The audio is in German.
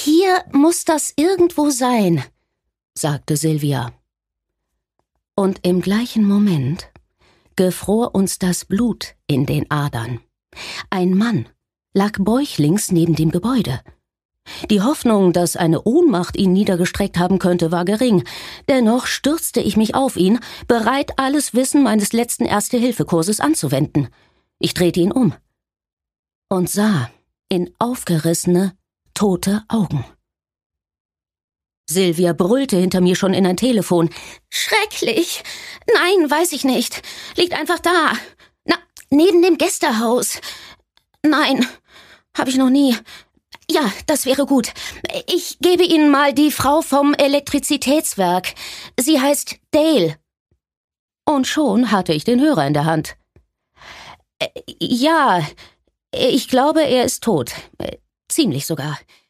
Hier muss das irgendwo sein, sagte Silvia. Und im gleichen Moment gefror uns das Blut in den Adern. Ein Mann lag bäuchlings neben dem Gebäude. Die Hoffnung, dass eine Ohnmacht ihn niedergestreckt haben könnte, war gering. Dennoch stürzte ich mich auf ihn, bereit, alles Wissen meines letzten Erste-Hilfe-Kurses anzuwenden. Ich drehte ihn um und sah in aufgerissene, tote Augen. Silvia brüllte hinter mir schon in ein Telefon. »Schrecklich! Nein, weiß ich nicht. Liegt einfach da. Na, neben dem Gästehaus. Nein, habe ich noch nie. Ja, das wäre gut. Ich gebe Ihnen mal die Frau vom Elektrizitätswerk. Sie heißt Dale.« Und schon hatte ich den Hörer in der Hand. »Ja, ich glaube, er ist tot. Ziemlich sogar.